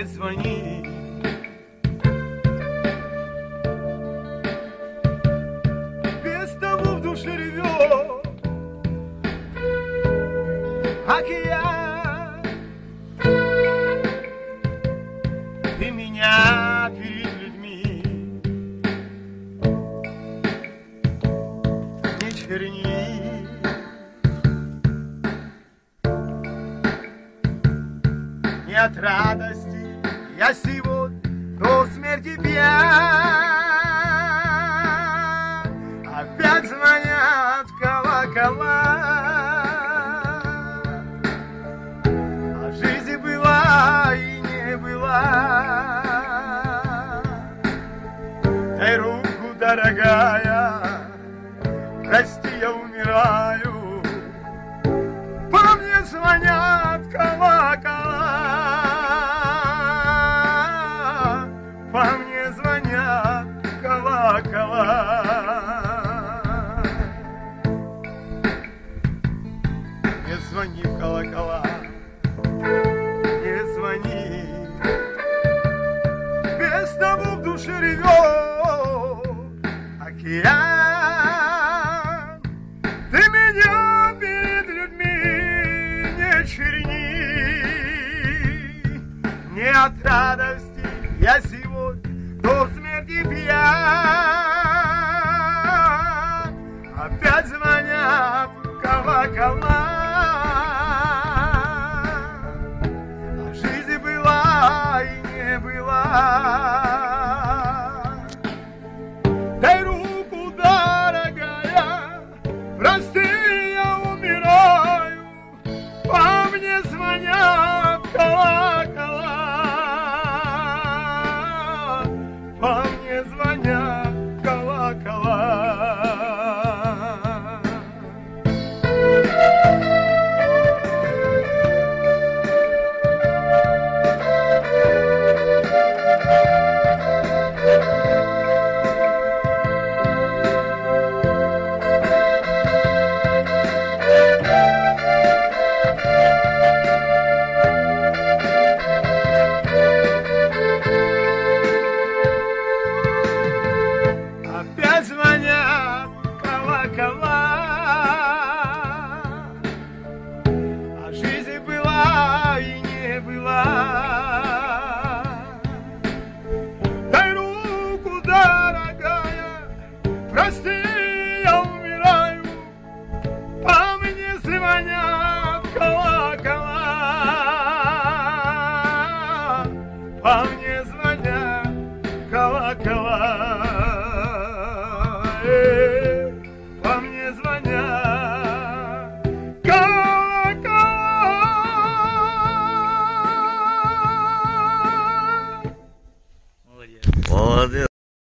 не звони. Без того в душе ревет океан. Ты меня перед людьми не черни. Не от радости я сегодня до смерти пьян. Опять звонят колокола, а жизнь была и не была. Дай руку, дорогая, прости, я умираю. По мне звонят колокола, по мне звонят колокола. Не звони в колокола, не звони. Без того в душе ревет океан. Ты меня перед людьми не черни. Не от радости я сегодня до смерти пьян. Опять звонят колокола.